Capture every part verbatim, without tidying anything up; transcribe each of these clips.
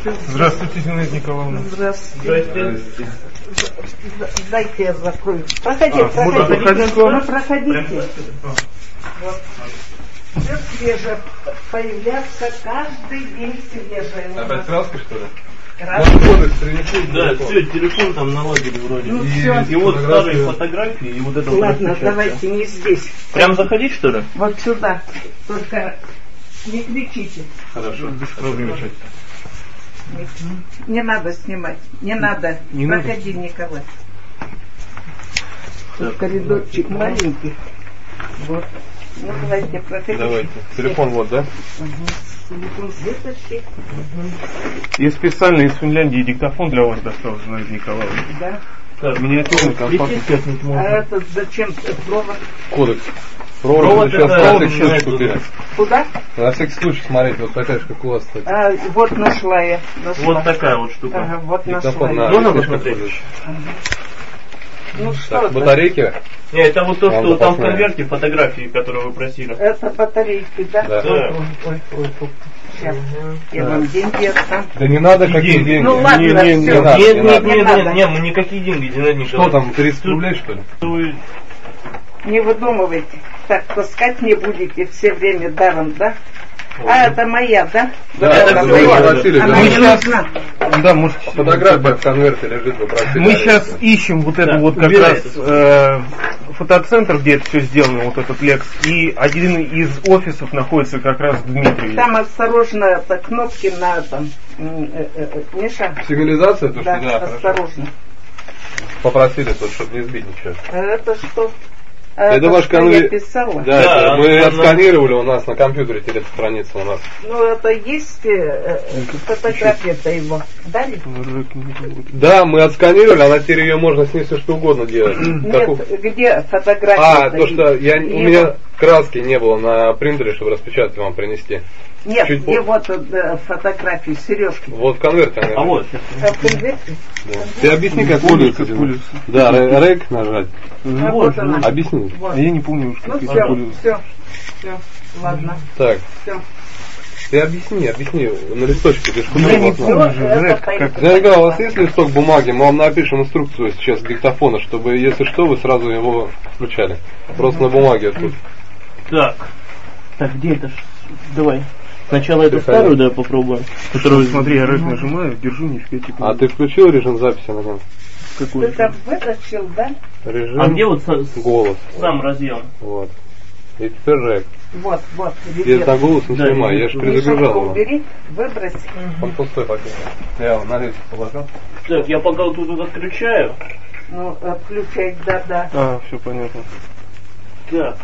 Здравствуйте, Зинаида Николаевна. Здравствуйте. Здравствуйте. Дайте я закрою. Проходи, А, проходите. можно проходить к вам? Ну, проходите. Вот. Все свежее. Появляться каждый день свежее. Опять краска, что ли? Краска. Да, все, телефон там наладили вроде. Ну, и, все. и вот старые фотографии, и вот это вот. Ладно, давайте не здесь. Прям заходить, что ли? Вот сюда. Только не кричите. Хорошо. Замечательно. Не надо снимать. Не надо. Не Проходи, надо. Николай. Тут коридорчик маленький. Вот. Ну, давайте, проходите. Давайте. Телефон вот, да? Угу. Телефон светочки. Угу. И специально из Финляндии диктофон для вас достал, Зинаида Николаевна. Да. Так, миниатюрный компактный. А этот зачем провод? Кодекс. Провод, Провод сейчас это, провод это, сейчас это, купили. Куда? На всякий случай, смотрите, вот такая же, как у вас, кстати. А, вот нашла я. Нашла. Вот такая вот штука. Ага, вот Диктофон нашла. на Можно флешку посмотреть? ходит. Ага. Ну что Так, это? батарейки. Не, это вот то, Вам что там в запасная. конверте фотографии, которые вы просили. Это батарейки, да? Да. Ой, ой, ой, ой, ой. Сейчас. Я вам деньги отдам. Да не надо, И какие деньги. деньги. Ну ладно, не, не, не, всё. надо, Нет, не нет, надо. нет, надо. нет, нет, мы никакие деньги, Зинаида Что Николаевна. там, тридцать рублей, что ли? Вы- Не выдумывайте. Так, таскать не будете все время даром, да? А, это моя, да? Да, это это вы моя. просили, Она да. не Мы нужна. Да, можете. Фотография в конверте лежит, вы просили. Мы сейчас ищем вот это Да, вот как убирайте. раз э, фотоцентр, где это все сделано, вот этот Лекс, и один из офисов находится как раз в Дмитриеве. Там осторожно, это кнопки на там. м, э, э, э, Миша? Сигнализация, то Да, что да, хорошо. осторожно. Попросили тут, чтобы не сбить ничего. А это что? А Это ваш что я конверт. писала? Да, Да, это мы она- отсканировали, у нас на компьютере телеstraница у нас. Ну, это есть э, э, фотография-то его. Дали? Да, мы отсканировали, а на теперь ее можно с ней все что угодно делать. Нет, Как у- где фотография? А, то что я, у меня краски не было на принтере, чтобы распечатать вам принести. Нет, чуть где по- вот э, фотографии, сережки. Вот в конверте. она А лежит. вот, сейчас. А в конверте? Да. Ты объясни, как пользуется. Дима. Да, ре- рек нажать. А вот она. Объясни. Вот. А я не помню уж, Ну как все, это пользоваться. все, все, ладно, Так, все. ты объясни, объясни на листочке, ты ж куда Я не блокнот? помню Все, же, это Рек, пойдет. как- Зинаида Николаевна, у вас есть листок бумаги? Мы вам напишем инструкцию сейчас диктофона, чтобы, если что, вы сразу его включали. Просто на бумаге тут. Так. Так, где это? ж? Давай. Сначала эту Приходи. старую, да, попробуем. Которую, смотри, я Рек нажимаю, держу, не пять секунд. А ты включил режим записи на нем? Какой? Ты там вытащил, да? Режим А где вот са- с- голос. сам разъем? Вот. И теперь рек. Вот, вот, Если на голос не Да, снимай, я же Мишутку перезагружал его. убери, выбрось. Он пустой пакет. Я его на лестницу положил. Так, я пока вот тут вот отключаю. Ну, отключай, да-да. А, все понятно. Так.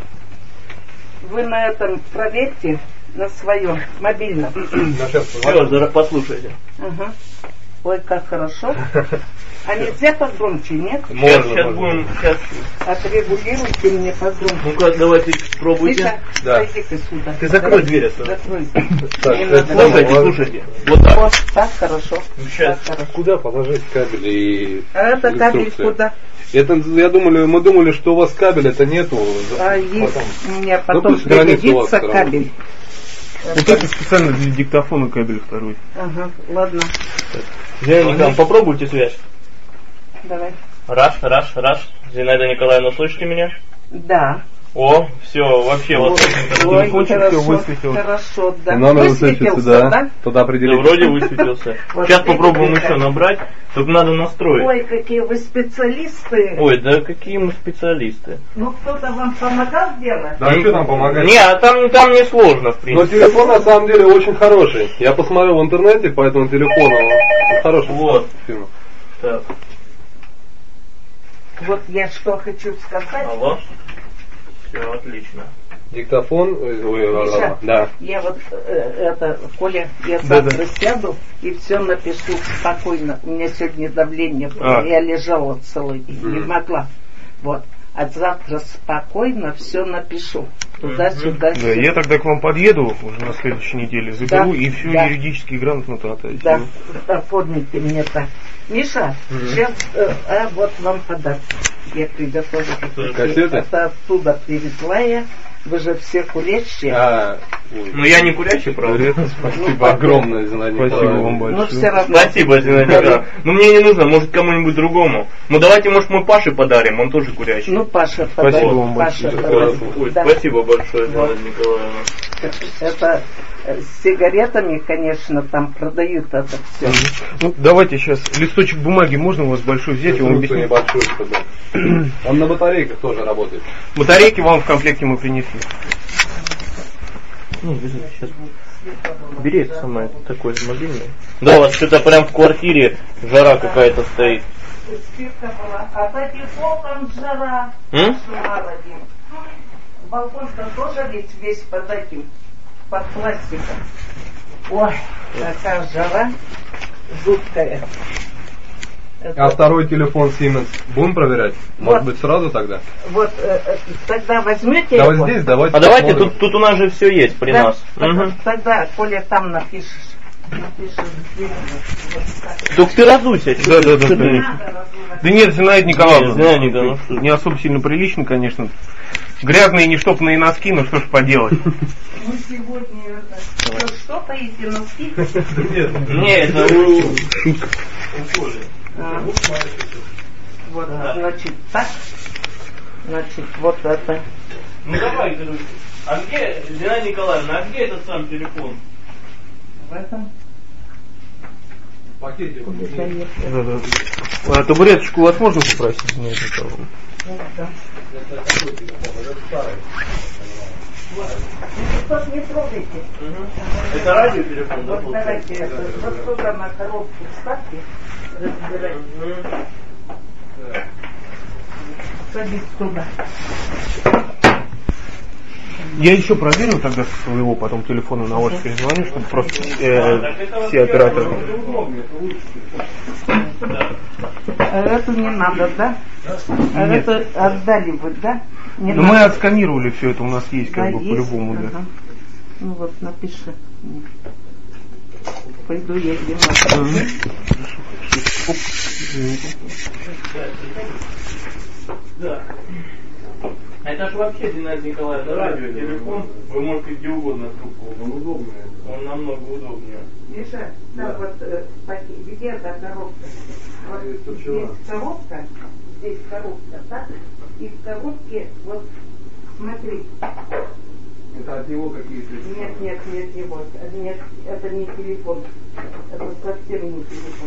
Вы на этом проверьте, на своем мобильном. Ну, сейчас Все, зараз послушайте. Ага. Ой, как хорошо. А нельзя погромче, нет? Сейчас, Можно, сейчас можно. будем, сейчас. Отрегулируйте мне погромче. Ну-ка, давайте пробуйте. Миша, Да. пойди-ка сюда. Ты закрой Давай, дверь отсюда. Закрой. Так, Не это надо. Слушайте, Ладно. слушайте. Вот так. Вот, так хорошо. Сейчас. Так хорошо. Куда положить кабель и А это кабель инструкция? куда? Это, я думали, мы думали, что у вас кабеля это нету. А есть Потом. у меня Ну, потом пусть граница у вас пригодится всё равно. кабель. Вот это специально для диктофона кабель второй. Ага, ладно, Зинаида Николаевна, попробуйте связь. давай. Раз, раз, раз. Зинаида Николаевна, слышите меня? Да. О, все, вообще вот. Ой, телефончик хорошо, всё высветил. хорошо, да. Номер Высветился, высветился, да? да? Туда Да, определить. вроде высветился. Вот Сейчас видите, попробуем как. еще набрать. Только надо настроить. Ой, какие вы специалисты. Ой, да какие мы специалисты. Ну, кто-то вам помогал делать? Да, что нам помогать? Не, а там, там не сложно, в Но принципе. телефон на самом деле очень хороший. Я посмотрел в интернете по этому телефону. Он хороший. Вот. Фирма. Так, Вот я что хочу сказать. алло. Все, отлично. Диктофон. Ой, ой, ой, Миша, да. я вот э, это, Коля, я Да, завтра сяду и все напишу спокойно. У меня сегодня давление было, А. я лежала целый день, не Мгм. могла. Вот. А завтра спокойно все напишу. Туда-сюда. Да, я тогда к вам подъеду уже на следующей неделе, заберу Да, и все да. юридически грамотно отдайте. Да, оформите мне так. Миша, сейчас, э, а вот вам подарок. Я приготовила. Кассеты? Это оттуда привезла я. Вы же все курящие. А, Ну я не курящий, правда. спасибо огромное, Зинаида Спасибо Николаевна. вам Но большое. все равно. Спасибо, Зинаида Николаевна. Ну мне не нужно, может кому-нибудь другому. Ну давайте, может, мы Паше подарим, он тоже курящий. Ну, Паша, Спасибо подари. вам Паша, большое. подари. Ой, Да. спасибо большое, Зинаида Вот. Николаевна. Это э, с сигаретами, конечно, там продают это все. Ну, давайте сейчас листочек бумаги можно у вас большой взять, я вам Инструкцию объясню. небольшую, чтобы. Он на батарейках тоже работает. Батарейки вам в комплекте мы принесли. Ну, сейчас. Бери это самое, такое мобильное. Да, у вас что-то прям в квартире жара какая-то стоит. Спирка была. А под балкон жара. М? С ума родим. Балкон-то тоже ведь весь под этим, под пластиком. Ой, такая жара жуткая. Это- А второй телефон Siemens будем проверять? Может Вот. быть сразу тогда? Вот э, э, тогда возьмете Да его? вот здесь давайте А давайте, посмотрим. тут, тут у нас же все есть при Да? нас. Тогда, Мгм. тогда, Коля, там напишешь. Напишешь где вот так. Только ты разуйся. Да, да, да, Что ты- конечно. Надо разувать. Да нет, Зинаида Николаевна. Нет, Зинаида Николаевна, ну что? Не особо сильно прилично, конечно. Грязные нештопанные носки, но что ж поделать. Мы сегодня это, ну, что поите носки? Не, это у... у Коли. А, вот, значит, так. Значит, вот это. Ну давай, короче. А где, Зинаида Николаевна, а где этот сам телефон? В этом. Пакете вот Где-то есть. есть. Да, да. А табуреточку у вас можно попросить, Зинаида Николаевна? Вот, да. Это такой телефон, это старый. Вот. Вот не трогайте. Это радиотелефон, да? Вот давайте это вот туда на коробку вставьте. Разбирайте. Садись туда. Я еще проверю тогда со своего потом телефона на ваш перезвоню, чтобы просто э, все операторы. А эту не надо, да? А Нет. это отдали вы, да? Не Ну мы надо. отсканировали все это, у нас есть Да, как бы есть? по-любому, да. Ага. Ну вот, напиши. Пойду я ем. Оп, извините. Да. Это ж вообще, Зинаида Николаевна, радиотелефон, вы можете где угодно трубку. Он удобнее. Он намного удобнее. Миша, да, вот э, пакет, где эта коробка? Вот Здесь тут здесь чего? коробка, здесь коробка, так? И в коробке, вот, смотри. Это от него какие-то. Нет, нет, нет, не вот. Нет, это не телефон. Это совсем не телефон.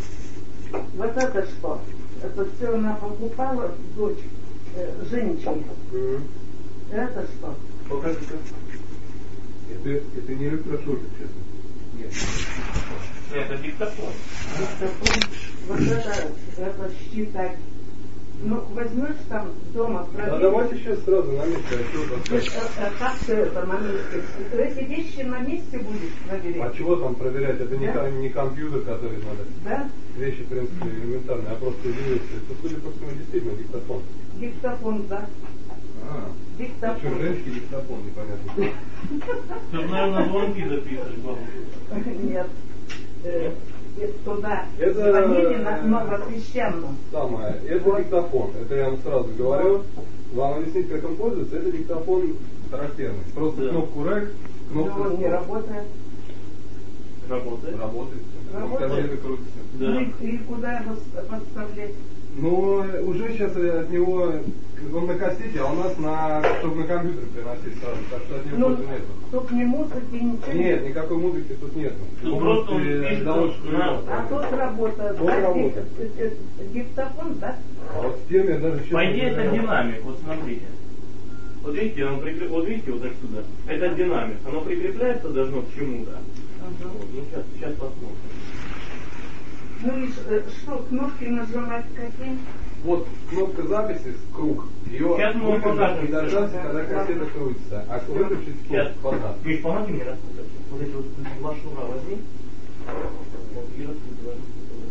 Вот это что? Это все она покупала, дочь, э, Женечке. Мгм. Это что? Покажи-ка. Это, это не электрошокер, честно. Нет. Нет, это диктофон. Диктофон. Вот это, это считать. Ну, возьмешь там дома, Да проверь. давайте сейчас сразу на месте, а что Вот, достать? а- а как ты это на месте? Эти вещи на месте будешь А проверять? чего там проверять? Это не, Да? ко- не компьютер, который надо. Да? Вещи, в принципе, элементарные. Я просто удивился. Это, судя по всему, действительно диктофон. Диктофон, да. А, Диктофон. что, женский диктофон, непонятно. Тут, наверное, звонки записывать, бабушка. Нет. Э, э, Туда Это- звонили на Новосвященном. Самое, это диктофон. Это я вам сразу говорю. Вам объяснить, как он пользуется. Это диктофон характерный. Просто Да. кнопку рэк, Но кнопку он не стоп. работает. Работает? Работает. Работает. Конвейер крутится. Да. Ну и, и куда его с- подставлять? Но уже сейчас от него, он на кассете, а у нас на, чтобы на компьютер переносить сразу, так что от него Ну, пользы нету. тут ни музыки, ничего Нет, никакой музыки тут нету. Тут Он просто он э, пишет, довольно что шумно. на- А тут работает. Вот да, работает. дик- э, э, диктофон, да? А вот с тем я даже сейчас... По идее, это динамик, вот смотрите. Вот видите, он прикреп- вот видите, вот отсюда. Это динамик. Оно прикрепляется должно к чему-то. Ага. Вот, ну сейчас, сейчас посмотрим. Ну и ш- э, что, кнопки нажимать какие? Вот кнопка записи, круг, ее Сейчас мы вам выключить покажем. и дождаться, когда кассета крутится. А выключить Сейчас. стоп, пока. Миш, помоги мне распутать. Вот эти вот два шнура возьми. Вот, и распутывай.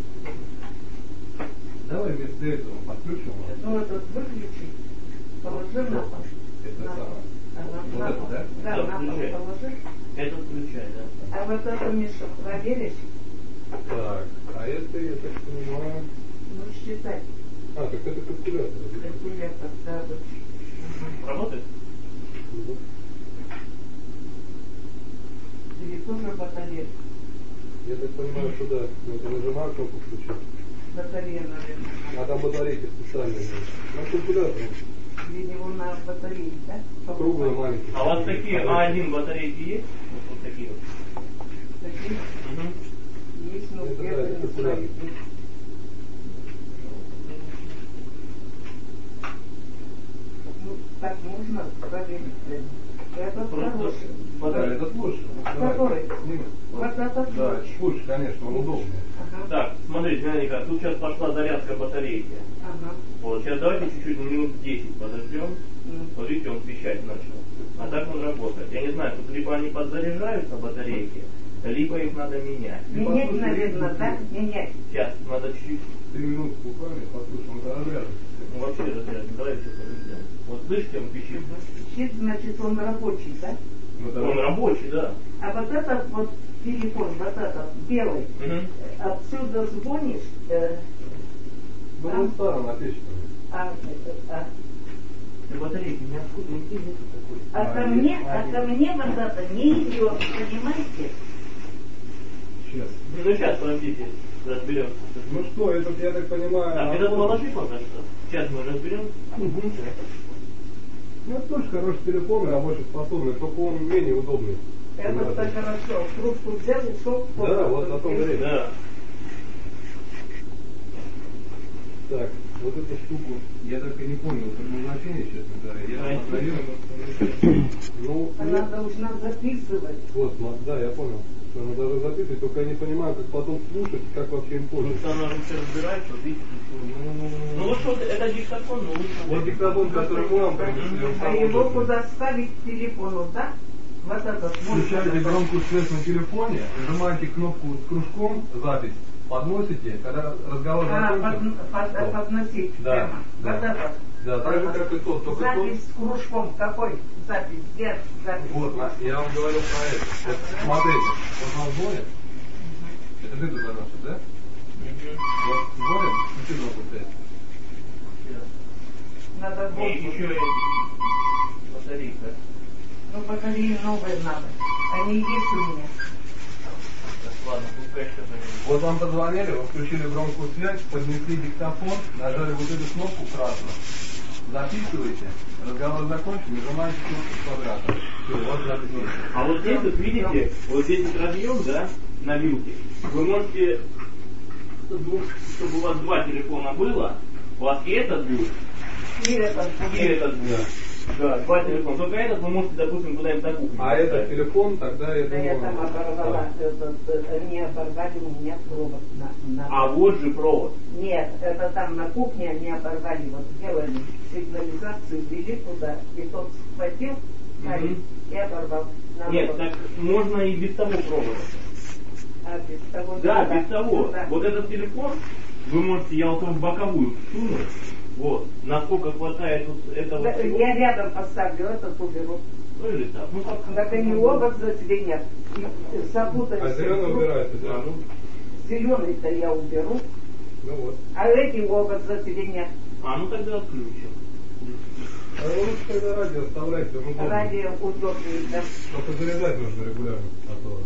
Давай вместо этого подключим его. Ну этот выключи. Положи на пол. Это На пол. самое. Ага, Вот на это, пол. да? Да, Да, на пол включай. положи. Это включай, да. А вот это, Миша, проверишь? Так, а это, я так понимаю... Ну, считай. А, так это калькулятор. Калькулятор, да, вот. Работает? Или тоже батарея? Я так понимаю, что да. Надо нажимать кнопку включить. Батарея, наверное. А там батарейки специальные. На калькуляторе. Видимо, на батарее, да? Круглые, маленькие. А у вас такие А один батарейки есть? Вот, вот такие вот. Такие Угу. есть, но Это да, где-то это не калькулятор. стоит. Ну, так можно проверить. Это Просто хороший. Да, этот лучше. Который? Снимем. Вот этот Да, лучше. лучше, конечно, он удобнее. Ага. Так, смотрите, Вероника, тут сейчас пошла зарядка батарейки. Ага. Вот, сейчас давайте чуть-чуть, ну, минут десять подождем. М. Вот видите, он пищать начал. А так он работает. Я не знаю, тут либо они подзаряжаются батарейки, либо их надо менять. Менять, наверное, да? Менять. Сейчас, надо чуть-чуть, Три минуты буквально, послушаем, это разряд. ну вообще разрядно. Давайте подождем. Вот слышите, он пищит. Щит, значит, он рабочий, да? Ну, да. Он рабочий, да. А вот этот вот телефон, вот этот белый, Угу. отсюда звонишь, э, Ну, он старый, отечественный. а, а, Батарейки неоткуда, нигде нету такой. а ко А, мне, есть. а ко мне вот это не идет, понимаете? Сейчас. Ну сейчас, подождите, разберемся. Ну что, этот, я так понимаю... Так, а- этот положи пока что. Сейчас мы разберем. Угу. Ну, это тоже хороший телефон, рабочий способный, только он менее удобный. Это так хорошо. Трубку взял, ушел. Да, вот на том время. Да. Так, вот эту штуку, я так и не понял предназначение, честно говоря. А, Я проверил. Ну, Она ну, должна записывать. вот, смо- да, я понял, что она даже записывать, только я не понимаю, как потом слушать, как вообще им Потому пользоваться. что она уже все разбирается, вот видите. Ну лучше вот это диктофон, но лучше. Вот диктофон, который мы вам принесли, он А самый его удобный. куда ставить к телефону, да? Вот этот. Включаете громкую связь на телефоне, нажимаете кнопку с кружком «Запись», подносите, когда разговор А, закончен. под, под- стоп. подносить Да, прямо. да. Вот этот. Да, так же, как и тот, только Запись с кружком. Какой запись? Где запись? тот. Вот, я вам говорю про это. Вот, смотрите, вот вам звонит. Это ты туда заносишь, да? Вот звонит, включи громкую связь. Надо И еще больше. и батарейка. Ну, батареи новые надо. Они есть у меня. Так, ладно, пускай что-то не Вот вам позвонили, вы включили громкую связь, поднесли диктофон, нажали вот эту кнопку красную. Записываете, разговор закончен, нажимаете кнопку квадрата. Все, вот запись есть. А вот здесь вот видите, вот здесь вот разъем, да, на вилке. Вы можете, чтобы у вас два телефона было, у вас и этот будет, И этот. и этот будет. Да, два телефона. Только этот вы можете, допустим, куда-нибудь на кухню. А этот поставить. телефон, тогда я Да я там думаю... оборвала. да. Этот, э, не оборвали у меня провод. На, на... А вот же провод. Нет, это там на кухне они оборвали. Вот сделали сигнализацию, ввели туда. И тот схватил парень Мгм. и оборвал. На Нет, провод. так можно и без того провода. А без того... Да, да, без того. да. Вот этот телефон вы можете, я вот его в боковую всунуть. Вот. Насколько хватает вот этого Да, всего. я рядом поставлю, этот уберу. Ну или так. Ну как. Так они оба зазвенят. И запутались. А зеленый убирается, да? А, ну, Зеленый-то я уберу. Ну вот. А эти оба зазвенят. а, ну тогда отключим. А лучше тогда радио оставляйте, он удобно. Радио удобнее, да. Только заряжать нужно регулярно. А то...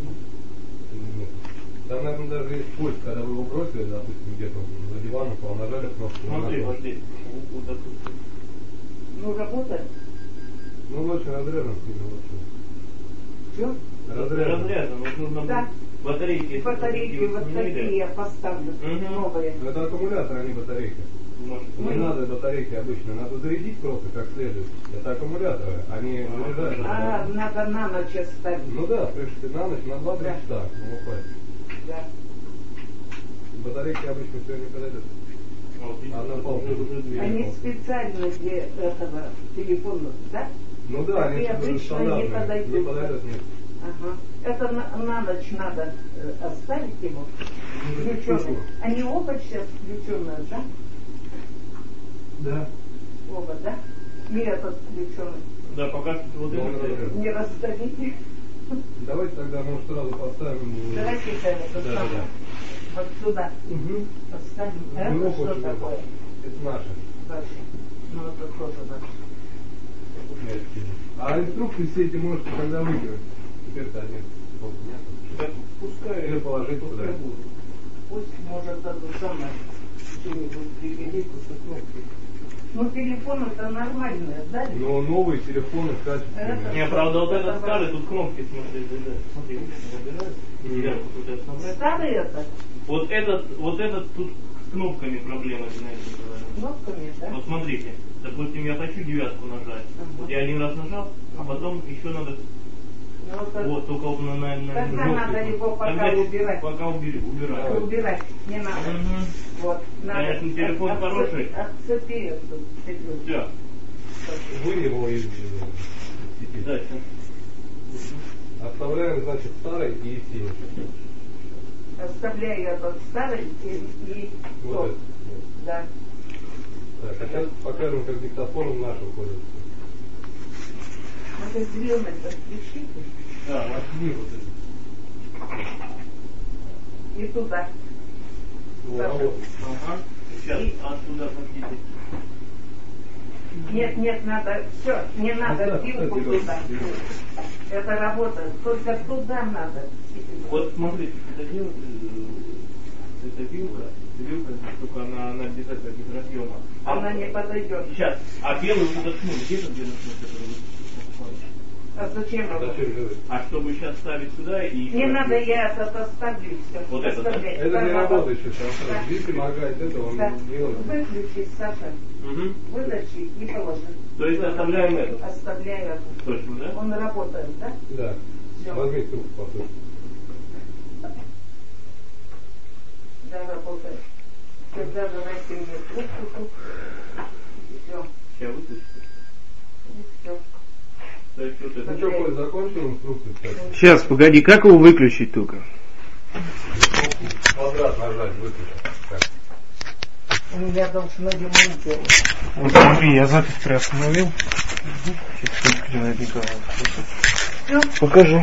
Там, наверное, даже есть пульт, когда вы его бросили, допустим, где-то за диваном, нажали кнопку. Смотри, она- вот здесь. Вот так вот. Ну, работает. Ну, лучше разрядом сильно лучше. Все. Разрядом. Разрядом. Вот нужно Да. батарейки. если Батарейки такие вот сменили, такие я поставлю. Мгм. Новые. Но это аккумулятор, а не батарейка. может, Не ну, надо батарейки обычно, надо зарядить просто как следует. Это аккумуляторы, они заряжаются. А, надо на ночь оставить. Ну да, в принципе, на ночь, на два-три Да. часа. Ну, хватит. Да. Батарейки обычно все не подойдут. вот, видите, Одна вот палка. уже- уже две. Они специально для этого телефона, да? Ну да, они Такие обычно не стандартные. подойдут. Не подойдут, нет. Ага. Это на, на ночь надо э, оставить его. Включенный. Они оба сейчас включенные, да? Да. Оба, да? И этот включенный. Да, пока что вот Ну, это. разряд. Не раздавите. Давайте тогда, может, сразу поставим. Давайте это Да, да, самое. да. Вот сюда Угу. поставим. Ну, Это что очень такое? Это наше. Дальше. Ну, это тоже наше. Я скину. А инструкции все эти можете когда выкинуть. Теперь-то один. Так пускай. Или положить пускай туда. будет. Пусть может это самое что-нибудь пригодится с кнопкой. Ну телефон это нормальное, да? Но новые телефоны качественные. Не, правда, вот этот старый, тут кнопки, смотри, да, смотри, выбирают. Сверху тут это набрать. Старый это? Вот этот, вот этот тут с кнопками проблема, знаете, Кнопками, да? вот смотрите, допустим, я хочу девятку нажать. Ага. Вот я один раз нажал, а потом еще надо. Ну, это... Вот, только вот на, на, на Тогда кнопку. надо его пока Тогда убирать. Пока убери, убирать. Убирать не надо. Мгм. Вот, надо. Конечно, телефон Отцепи- хороший. Отцепи эту петлю. Все, Вы его из сети. дальше. Оставляем, значит, старый и синий. Оставляю этот старый и, и Вот тот. этот. Да. Так, а сейчас покажем, как диктофоном нашим пользуется. Вот это зеленый-то включите. Да, возьми вот это. И туда. Вот, а вот. Ага. Сейчас И- оттуда пойдите. Нет, нет, надо, все, не надо да, пилку кстати, туда. да. Это работает, только туда надо. Вот смотрите, это дело, э, это вилка, вилка, только она, она без этого, без разъема. А Она не подойдет. Сейчас, а белый вот этот шнур, где этот белый шнур, который вы покупали? А зачем его? Зачем делать? А чтобы сейчас ставить сюда и... Не надо, я этот оставлю все. Вот это, да? Это не работает сейчас. Да. Видите, моргает это, он Да. не делает. Выключи, Саша. Угу. Вытащи и положи. То есть оставляем эту? Оставляю эту. Точно, да? Он работает, да? Да. Всё. Возьми трубку потом. Да, работает. Тогда давайте мне трубку тут. Все. Сейчас выключите. И все. То есть вот это... Ну что, Коль, закончил инструкцию, кстати? Сейчас, погоди, как его выключить только? Квадрат нажать, выключить. Так. У меня должно ремонт делать. Вот смотри, я запись приостановил. Сейчас выключу наверняка. Все. Покажу.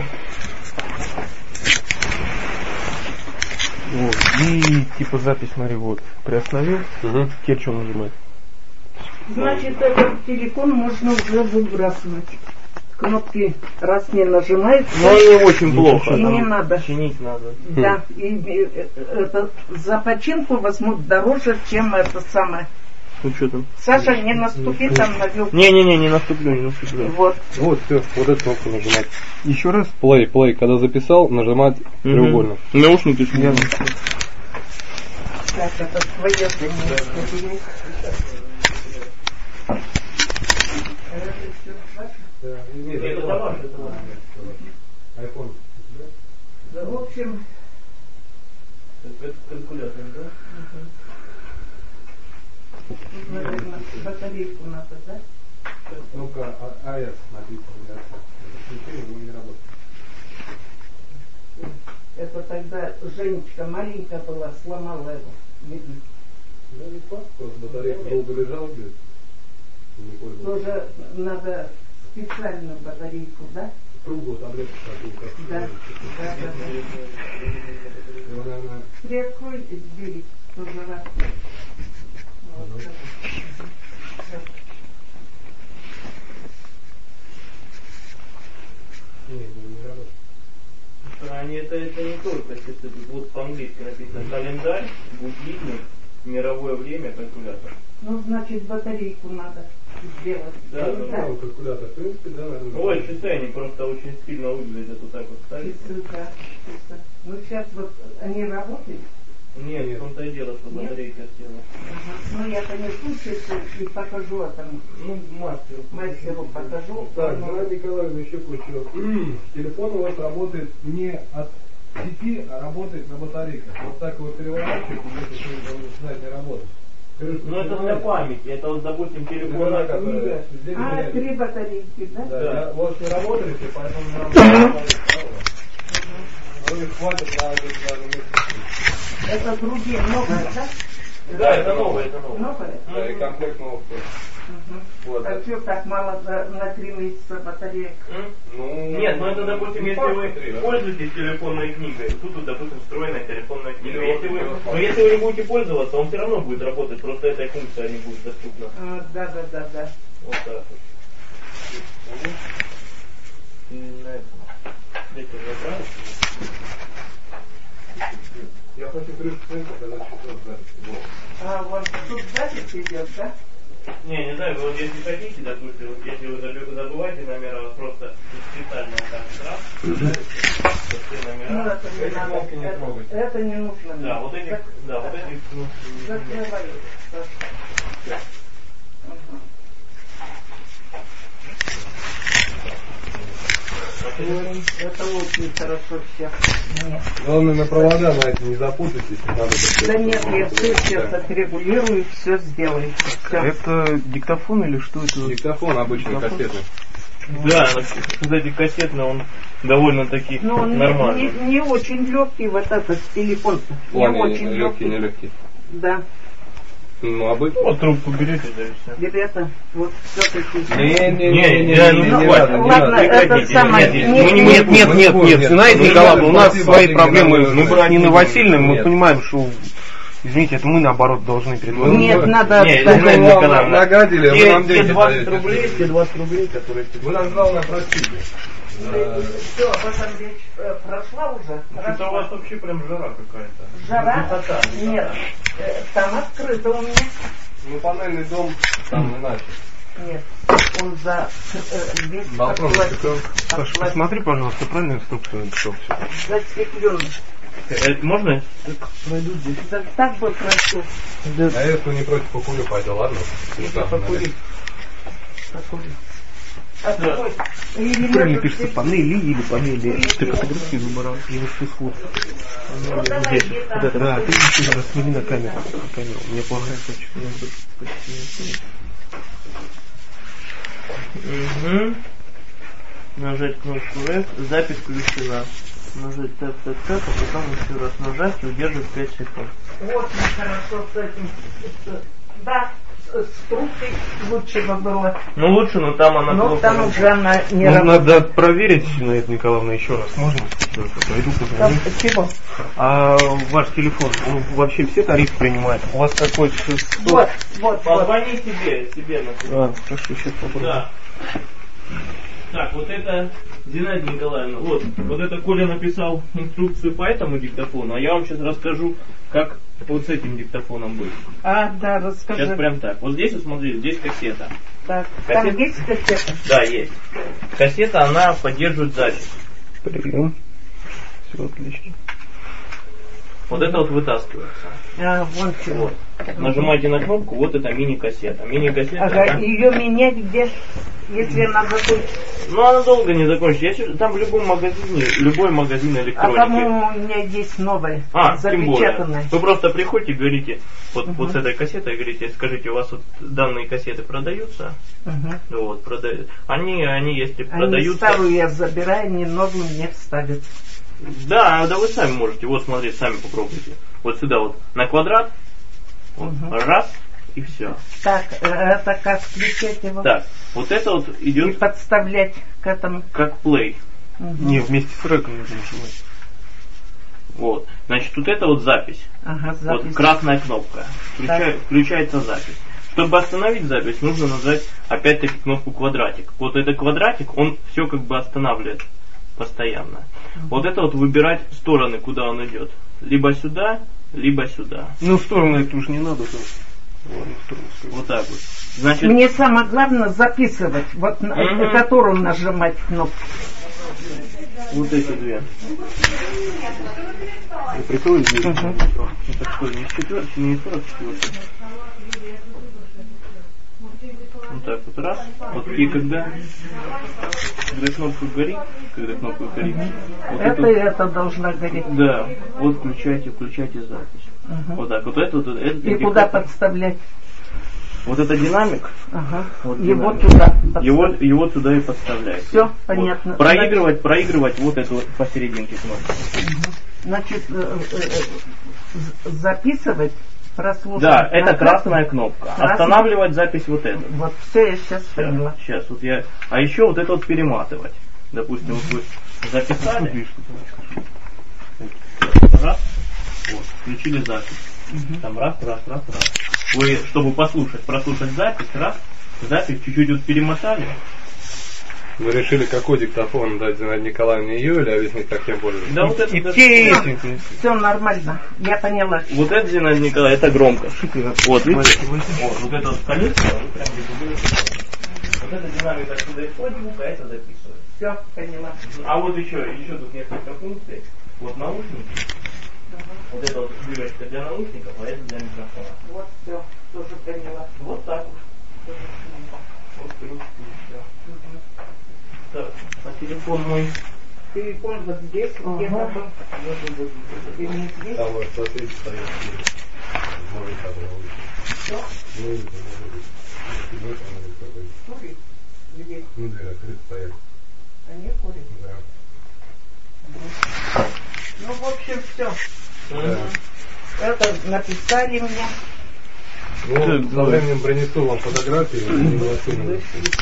Вот. И типа запись, смотри, вот. Приостановил. Угу. Теперь что нажимать? Значит, этот телефон можно уже выбрасывать. Кнопки раз не нажимаются. Но не очень плохо. И не там надо. Чинить надо. Да, и, и, э, это, за починку возьмут дороже, чем это самое. Ну что там? Саша, не наступи там на вилку. Не-не-не, не наступлю, не наступлю. Вот. Вот, все, вот эту кнопку нажимать. Еще раз. Play, play. Когда записал, нажимать треугольно. Наушники ж Я... Так, это твое занятие. Нет, Это ваше, это ваше. Айфон. В общем, Это калькулятор, да? тут, наверное, батарейку надо, да? Ну-ка, АЭС написано. Включение его не работает. Это тогда Женечка маленькая была, сломала его. Видно. Да не факт, просто батарейка долго лежал здесь. Не пользовался. Тоже надо специальную батарейку, да? Круглую таблетку такую, как Да. Да, да, да. его, наверное, Приоткрой двери, тоже раз. Вот так. не, не работает. Они это, это не только, это вот по-английски написано календарь, будильник, мировое время, калькулятор. Ну, значит, батарейку надо сделать. Да, да, Да. Ну, калькулятор, в принципе, да, наверное. Ой, часы, они просто очень сильно выглядят вот так вот ставить. Часы, да, часы. Ну, сейчас вот они работают. Нет, в том-то и дело, что Нет? батарейка села. Ага. Ну, я понесу часы и покажу этому Ну, мастеру. мастеру, покажу. Так, Ну, Геннадий Николаевич, еще кое-что. Телефон у вас работает не от сети, а работает на батарейках. Вот так вот переворачиваете, если вы начинает не работать. Крышку Ну, это для снимаете, памяти. Это вот, допустим, дыра, телефонная которая книга. здесь А, рядом. три батарейки, да? Да, Да. я- у вас не работаете, поэтому нам не Ну, их хватит на один даже месяц. Это другие, новые, да? Да, это новое, это новое. Новые? Да, и комплект новых тоже. Угу. Вот. А что так мало за- на три месяца батареек? М? Ну, Нет, ну это, допустим, не если факт, вы смотри, да. пользуетесь телефонной книгой, тут, вот, допустим, встроенная телефонная книга. Или Если вот вы, телефон. но если вы не будете пользоваться, он все равно будет работать, просто эта функция не будет доступна. А, да, да, да, да. Вот так вот. И на этом. Эти забрали. Я хочу прийти, когда часов запись. А у вас тут запись идет, да? Не, не знаю, вот если хотите, допустим, вот если вы забываете номера, вот просто специально там раз, все Ну, номера. это не Эти надо. кнопки не Это, трогать. это не нужно. мне. Да, вот эти, Зак- да, вот эти, ну, Закрывай. Ага. Ой, это очень хорошо все. Нет. Главное, на провода на эти не запутайтесь. Надо Да нет, я все сейчас отрегулирую, все сделаю. Все. Это диктофон или что это? Диктофон обычный, Диктофон. кассетный. да, кстати, кассетный, он довольно-таки Ну, он не, нормальный. не, не очень легкий вот этот телефон. Не Ладно, очень легкий, легкий. не легкий. Да. Ну, обычный. Вот трубку берете, да и все. Ребята, вот все-таки. Не-не-не, Не, ну, не хватит, надо, не ладно, надо. это Прекратите, самое- нет, нет, мы не- Нет, нет, нет, нет, нет. Зинаида Ну, Николаевна, у нас спасибо, свои спасибо, проблемы Николаевна. с Нины Васильевной, мы Нет. понимаем, что, извините, это мы наоборот должны предложить. Ну, Нет, ну, надо не, отдать. Ну, Николаевна, вы вам нагадили, вы Те, нам те деньги двадцать даете. рублей, те двадцать рублей, которые... Вы нас главное простите. Все, об этом речь э, прошла уже. Что-то у вас вообще прям жара какая-то. Жара? Высота, высота. Нет, э, там открыто у меня. Ну, панельный дом там иначе. Нет, он за э, весь Балкон отплат- закрыт. Саша, отплат- посмотри, пожалуйста, правильную инструкцию написал все. застеклен. Это можно? Пройду здесь. Так, так бы прошу. А если не против покурю, пойду, ладно? Иди Там, покури. Покури. А Да. какой? Или Правильно может, пишется, здесь- панели или панели. Ты фотографии выбирал, или что сход. Ну, давай, Здесь. где-то. Да, да, ты еще раз смотри на камеру. На камеру. У меня плохая точка. У меня тут почти не Угу. Нажать кнопку F, запись включена. Нажать так, так, так, а потом еще раз нажать и удерживать пять секунд. Вот хорошо с этим. Да, с с трубкой лучше бы было. Ну лучше, но там она Но плохо там работает. уже она не Ну, работает. надо проверить, Зинаида Николаевна, еще раз. Можно? Пойду Там, позвоню. чего? А ваш телефон, он вообще все тарифы принимает? У вас какой-то шестьсот? Вот, вот, вот. Позвони себе, себе на телефон. А, хорошо, сейчас попробую. Да. Так, вот это, Зинаида Николаевна, вот, вот это Коля написал инструкцию по этому диктофону, а я вам сейчас расскажу, как вот с этим диктофоном быть. А, да, расскажи. Сейчас прям так. Вот здесь, вот смотрите, здесь кассета. Так, Кассета? там есть кассета? Да, есть. Кассета, она поддерживает запись. Прием. Все отлично. Вот это вот вытаскивается. А, вон чего. Вот. Нажимаете на кнопку, вот это мини-кассета. Мини-кассета, Ага, она- ее менять где, если она закончится. Ну, она долго не закончится. Я считаю, там в любом магазине, любой магазин А электроники. по-моему, у меня есть новая, А, тем более. запечатанная. Вы просто приходите, говорите, вот, Мгм. вот с этой кассетой, говорите, скажите, у вас вот данные кассеты продаются? Мгм. Вот, продают. Они, они если Они продаются... старую я забираю, не новую мне вставят. Да, да вы сами можете. Вот смотрите, сами попробуйте. Вот сюда вот на квадрат. Вот, Мгм. раз и все. Так, э, это как включать его? Так, вот это вот И идет подставлять к этому. как плей. Мгм. Не, вместе с рэком нужно нажимать. Вот. Значит, вот это вот запись. Ага, запись. Вот красная кнопка. Включай- включается запись. Чтобы остановить запись, нужно нажать опять-таки кнопку квадратик. Вот этот квадратик, он все как бы останавливает постоянно. Вот это вот выбирать стороны, куда он идет. Либо сюда, либо сюда. Ну, в сторону это уж не надо. То. Ладно, в сторону скажу. Вот так вот. Значит, Мне самое главное записывать, вот на Мгм. которую нажимать кнопку. вот эти две. Я прикрою здесь. Мгм. Это что, не четвертый, не сорок четвертый. Вот так вот раз. Вот и когда, когда кнопка горит, когда кнопка горит, вот Это это- и это должна гореть. да, вот включайте, включайте запись. Мгм. Вот так, вот это, вот это И индикатор. куда подставлять? Вот это динамик, Ага. Вот Его динамик. туда его, подставлять. его туда и подставляете. Всё, Вот. понятно. Проигрывать, проигрывать вот эту вот посерединке кнопку. Значит, э, э, э, з- записывать, прослушать. Да, это на красная кнопку. кнопка. Красная. Останавливать запись вот эту. Вот все, я сейчас поняла. Сейчас, вот я. А еще вот это вот перематывать. Допустим, вот вы записали. Смотри, что там. Раз. Вот, включили запись. Там раз, раз, раз, раз. Вы, чтобы послушать, прослушать запись, раз, запись чуть-чуть вот перемотали. Вы решили, какой диктофон дать Зинаиде Николаевне, ее или объяснить, как тем пользоваться? Да вот это... И да, те, и Все, эти. все нормально, я поняла. Вот это, Зинаида Николаевна, это громко. Вот, видите? Маленький. Вот, вот это вот колесо, вы прям здесь. Вот это динамик отсюда исходит, а это записывает. Все, поняла. А вот еще, еще тут несколько функций. Вот наушники. Вот это вот дырочка для наушников, а это для микрофона. Вот все, тоже поняла. Вот так вот. Тоже поняла. Вот, в принципе, и все. Так, а телефон мой. Телефон вот здесь, Ага. где-то был. Или не здесь? Там вот смотрите, стоят. Может, Все, ну, может быть, какой-то. курит. Где? Ну, дверь открыта, стоят. Они курят. Да. Ну, в общем, все. Да. Это написали мне. Ну, со временем принесу вам фотографии. Вышли,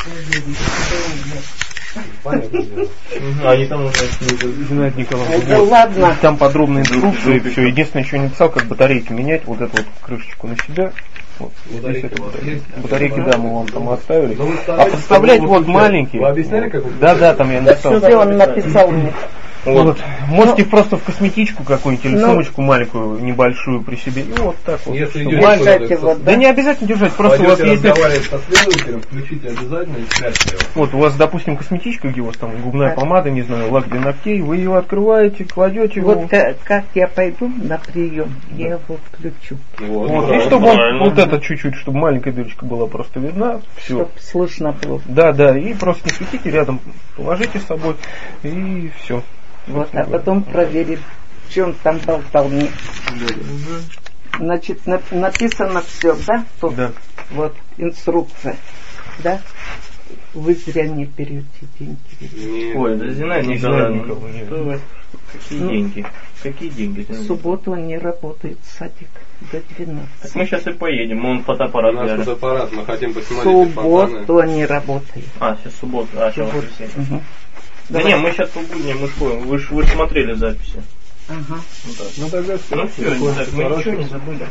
Понятно дело. Угу, они там уже... Зинаида Николаевна. Да вот. ладно. Там подробная инструкция, и все. Единственное, что не написал, как батарейки менять, вот эту вот крышечку на себя. Вот. Батарейки Здесь у вас это- есть? Батарейки, да, мы вам там оставили. Но вы А стараетесь, подставлять чтобы вот вы маленькие. Вы объясняли, как вы Да, да, там я написал. Все, он написал мне. Вот. Можете просто в косметичку какую-нибудь или Ну. сумочку маленькую, небольшую при себе. И вот так вот. Если чтобы идете маленькая- Держать куда-то, его, Да да? не обязательно держать, просто у вас пойдете если... разговаривать со следователем, включите обязательно и спрячьте его. Вот у вас, допустим, косметичка, где у вас там губная Да. помада, не знаю, лак для ногтей, вы ее открываете, кладете его. Вот как, как я пойду на прием, я его включу. Вот, Вот, Да, и чтобы он, правильно. вот это чуть-чуть, чтобы маленькая дырочка была просто видна, все. Чтоб слышно было. Да, да, и просто не светите рядом, положите с собой, и все. Вот, а потом проверим, что он там болтал мне. Значит, на- написано все, да? Тут Да. вот инструкция, да? Вы зря не берете деньги. Не- Ой, да Зинаида Не Николаевна, знаю никого, нет. что вы? Какие Ну. деньги? Какие деньги? В Зинаида субботу не работает садик до Так двенадцати. мы сейчас и поедем, он У фотоаппарат нас взяли. фотоаппарат, мы хотим В посмотреть эти фонтаны. субботу не работает. А, сейчас суббота, а, сейчас Субботу. воскресенье. Мгм. Да Давай. не, мы сейчас по будням, мы ж ходим, вы же вы ж смотрели записи. Ага. Ну, так. Ну тогда все. Ну все, не так, мы ничего не забыли.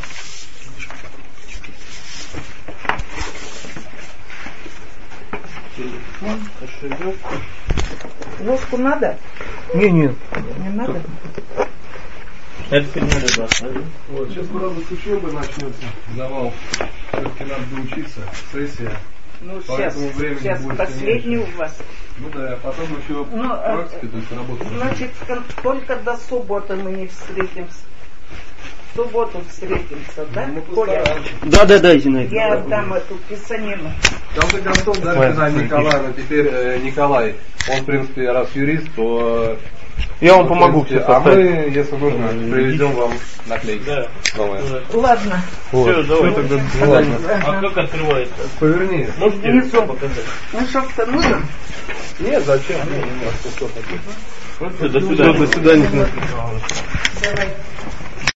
Телефон, кошелек. Ложку надо? Не, не. Не надо? Это фигня для вас, Вот, сейчас, правда, с учебы начнется. Завал. Все-таки надо доучиться. Сессия. Ну, По сейчас, этому времени сейчас будет последний меньше. у вас. Ну да, потом еще Ну, а- практика, то есть работа. Значит, кон- только до субботы мы не встретимся. В субботу встретимся, да? Ну, Коля, постараемся. Да, да, да, Зинаида. я отдам эту писанину. В конце концов, да, Ой, Зинаида смотрите. Николаевна, теперь э, Николай, он, в принципе, раз юрист, то... Я вам в помогу принципе, все А мы, составить. если нужно, привезем вам наклейки. Да. Новые. Ладно. Вот. Всё, давай. Всё тогда. Ну, ладно. А как открывается? Поверни. Можете Внизу. показать? Мешок-то нужен? Нет, зачем? Ну, у нас тут всё хотим. Ну, всё, до Всё, свидания. до свидания. Давай.